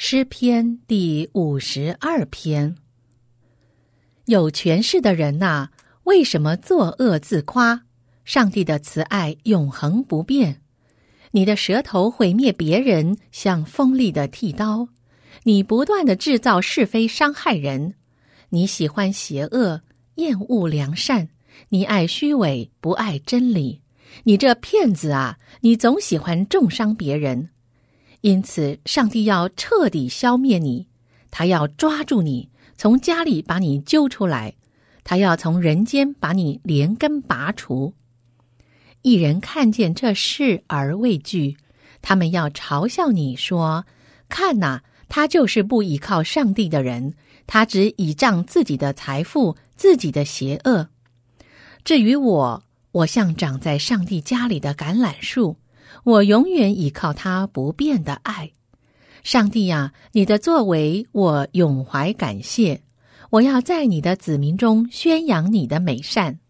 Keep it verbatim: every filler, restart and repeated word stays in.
诗篇第五十二篇。有权势的人呐、啊，为什么作恶自夸？上帝的慈爱永恒不变。你的舌头毁灭别人，像锋利的剃刀。你不断地制造是非，伤害人。你喜欢邪恶，厌恶良善。你爱虚伪，不爱真理。你这骗子啊，你总喜欢重伤别人。因此，上帝要彻底消灭你，他要抓住你，从家里把你揪出来，他要从人间把你连根拔除。一人看见这事而畏惧，他们要嘲笑你说：看哪，他就是不依靠上帝的人，他只倚仗自己的财富，自己的邪恶。至于我，我像长在上帝家里的橄榄树，我永远倚靠他不变的爱。上帝啊，你的作为我永怀感谢，我要在你的子民中宣扬你的美善。